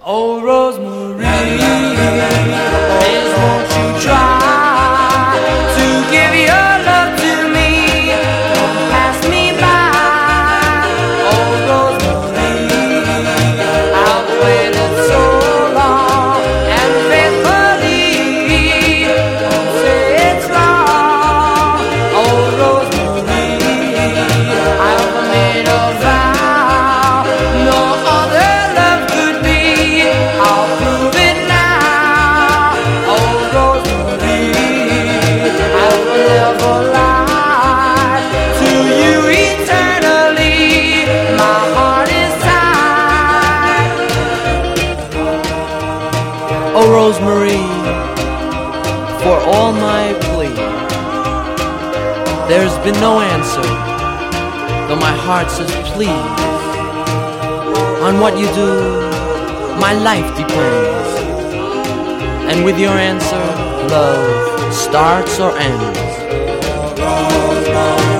Oh, Rosemary, please won't you try to give your love to me? Don't pass me by. Oh, Rosemary, I've waited so long and faithfully. Don't say it's wrong. Oh, Rosemary, I've made a vow no other love could be. I'll prove it now. Oh, Rosemary, I will never lie to you eternally. My heart is tied. Oh, Rosemary, for all my plea, there's been no answer, though my heart says please. On what you do, my life depends, and with your answer, love starts or ends.